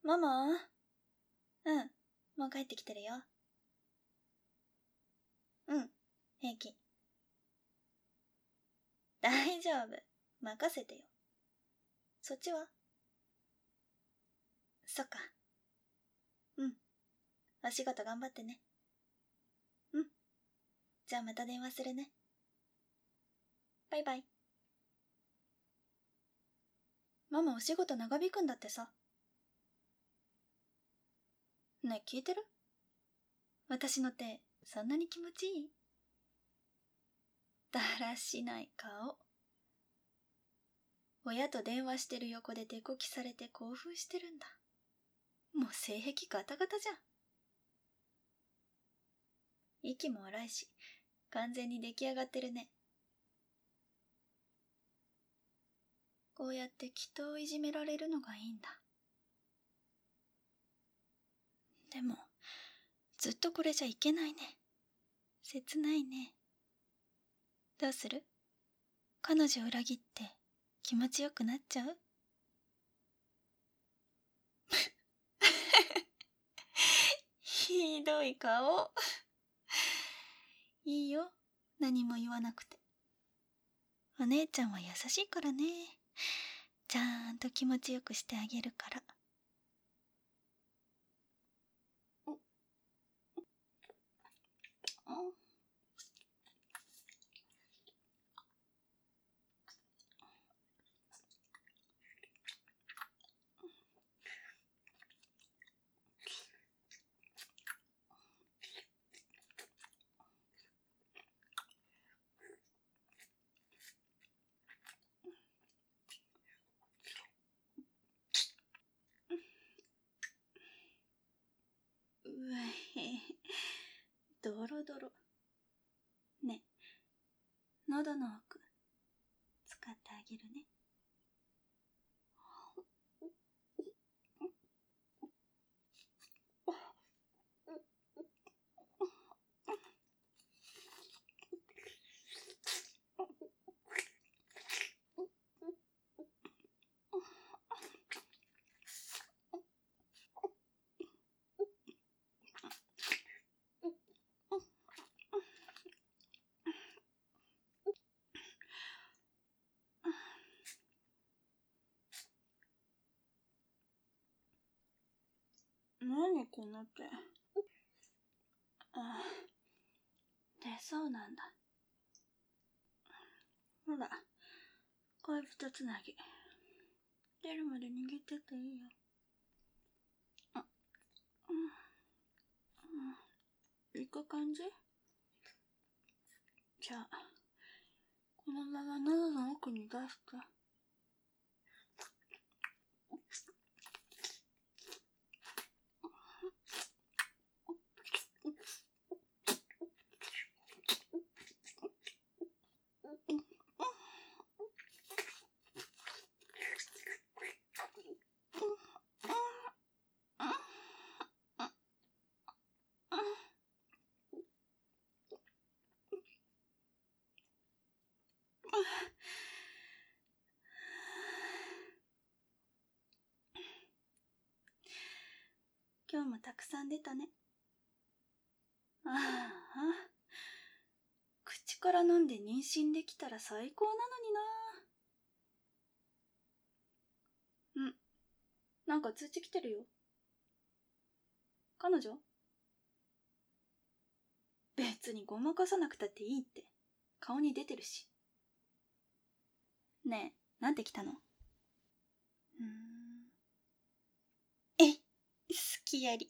ママ？うん、もう帰ってきてるよ。うん、平気。大丈夫。任せてよ。そっちは？そっか。うん。お仕事頑張ってね。うん。じゃあまた電話するね。バイバイ。ママお仕事長引くんだってさ。ねえ、聞いてる？私の手、そんなに気持ちいい？だらしない顔。親と電話してる横で手こきされて興奮してるんだ。もう性癖ガタガタじゃん。息も荒いし、完全に出来上がってるね。こうやって人をいじめられるのがいいんだ。でも、ずっとこれじゃいけないね。切ないね。どうする？彼女を裏切って気持ちよくなっちゃう？ひどい顔。いいよ、何も言わなくて。お姉ちゃんは優しいからね。ちゃんと気持ちよくしてあげるから。うえ、ドロドロ。ね、喉の奥、使ってあげるね。何この手。出そうなんだ。ほら、恋人つなぎ。出るまで握ってていいよ。行く感じ？じゃあ、このまま喉の奥に出して。今日もたくさん出たね。ああ、口から飲んで妊娠できたら最高なのにな。なんか通知来てるよ。彼女？別にごまかさなくたっていいって。顔に出てるし。ねえ、なんて来たの？え、好きやり。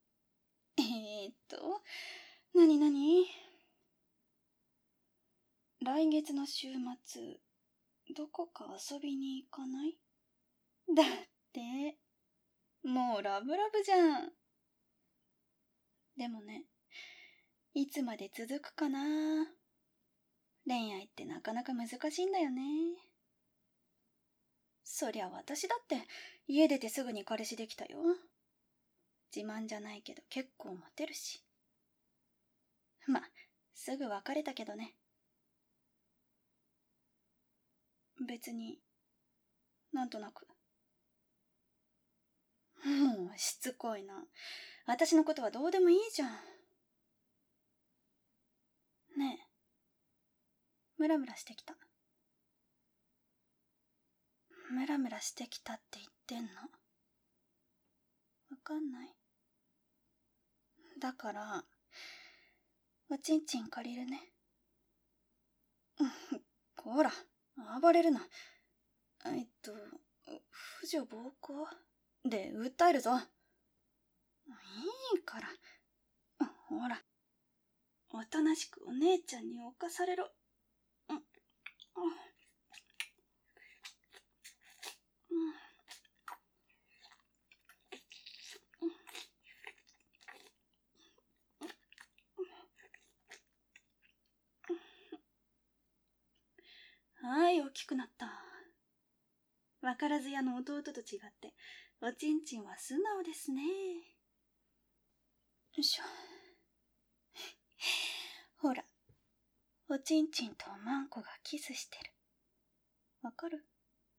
なになに？来月の週末、どこか遊びに行かない？だって、もうラブラブじゃん。でもね、いつまで続くかな。恋愛ってなかなか難しいんだよね。そりゃ私だって家出てすぐに彼氏できたよ。自慢じゃないけど結構モテるし。ま、すぐ別れたけどね。別に、なんとなく。 もうしつこいな。私のことはどうでもいいじゃん。ねえ、ムラムラしてきた。ムラムラしてきたって言ってんの？わかんない。だから、おちんちん借りるね。こら、暴れるな。婦女暴行で訴えるぞ。いいから。ほら、おとなしくお姉ちゃんに侵されろ。はい、大きくなった。わからず屋の弟と違って、おちんちんは素直ですね。よいしょ。ほら、おちんちんとマンコがキスしてる。わかる？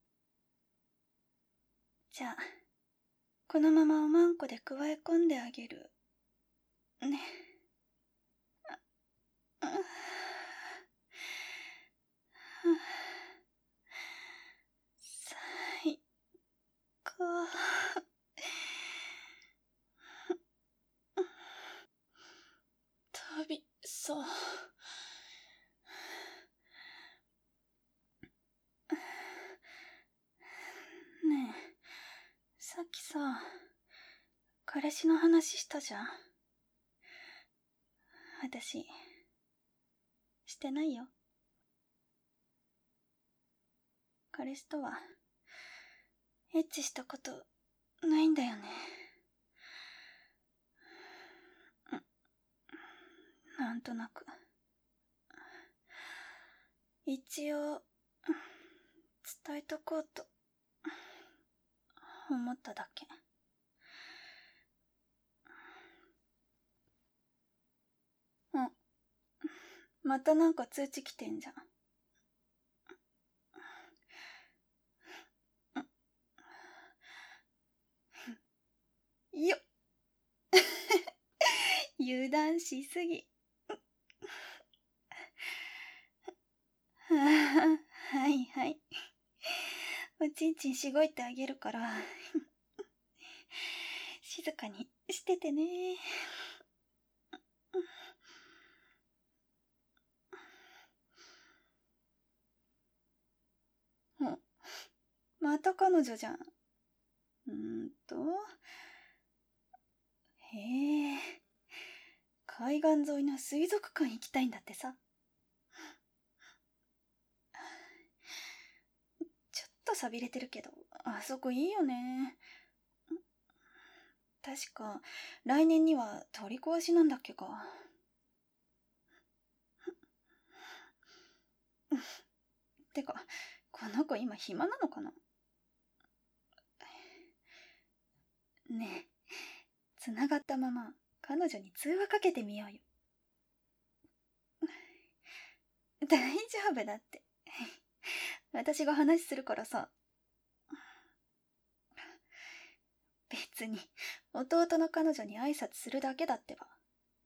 じゃあ、このままおまんこでくわえ込んであげる。ね。最高。飛びそう。ねえ、さっきさ、彼氏の話したじゃん。私、してないよ。彼氏とは、エッチしたことないんだよね。なんとなく。一応、伝えとこうと、思っただけ。またなんか通知来てんじゃん。よっ油断しすぎ。はいはい。おちんちんしごいてあげるから、静かにしててね。また彼女じゃん。へえ、海岸沿いの水族館行きたいんだってさ。ちょっと寂れてるけど、あそこいいよね。確か、来年には取り壊しなんだっけか。てか、この子今暇なのかな？ねえ、繋がったまま彼女に通話かけてみようよ。大丈夫だって。私が話するからさ。別に、弟の彼女に挨拶するだけだってば。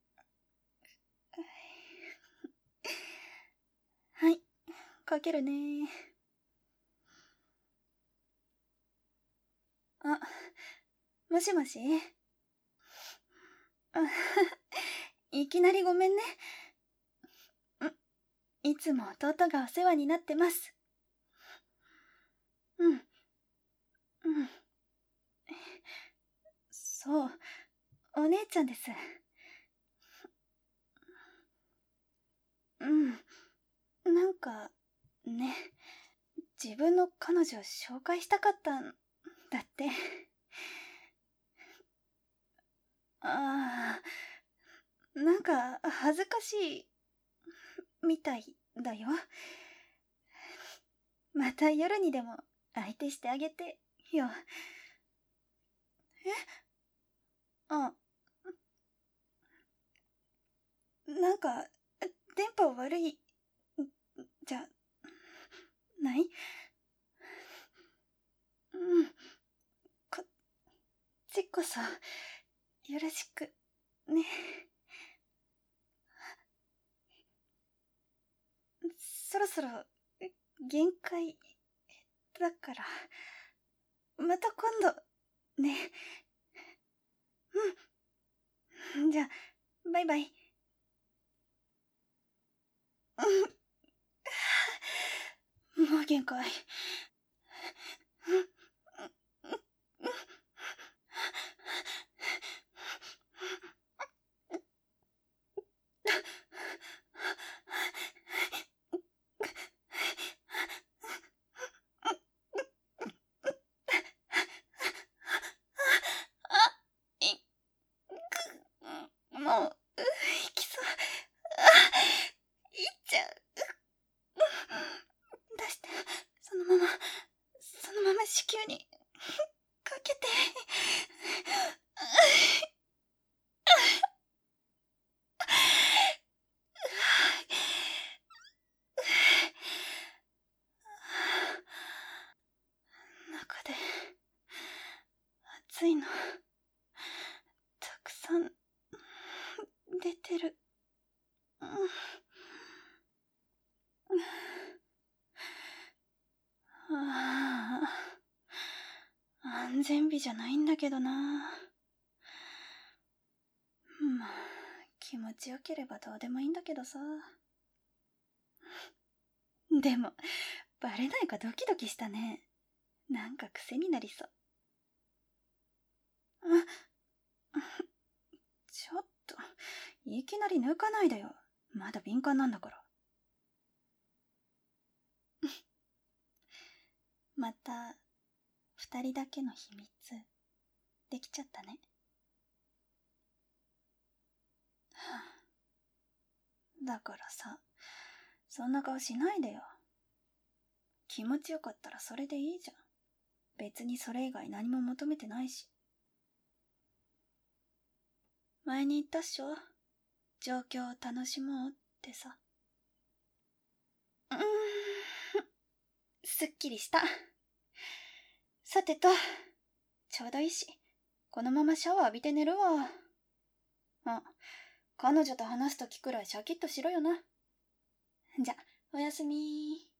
はい、かけるね。あ、もしもし？いきなりごめんね。いつも弟がお世話になってます。うん。そう、お姉ちゃんです。なんか、ね、自分の彼女を紹介したかったんだって。なんか恥ずかしいみたいだよ。また夜にでも相手してあげてよ。あ、なんか電波悪いじゃない？こっちこそ、よろしく、ね。そろそろ、限界、だから、また今度、ね。じゃあ、バイバイ。もう限界。もう、行きそう。行っちゃう。出して、そのまま子宮に、かけて。中で、熱いの、たくさん、出てる。安全日じゃないんだけどな。まあ、気持ちよければどうでもいいんだけどさ。でも、バレないかドキドキしたね。なんか癖になりそう。ちょっと、いきなり抜かないでよ。まだ敏感なんだから。また、二人だけの秘密、できちゃったね。だからさ、そんな顔しないでよ。気持ちよかったらそれでいいじゃん。別にそれ以外何も求めてないし。前に言ったっしょ、状況を楽しもうってさ。すっきりした。さてと、ちょうどいいし、このままシャワー浴びて寝るわ。あ、彼女と話すときくらいシャキッとしろよな。じゃ、おやすみー。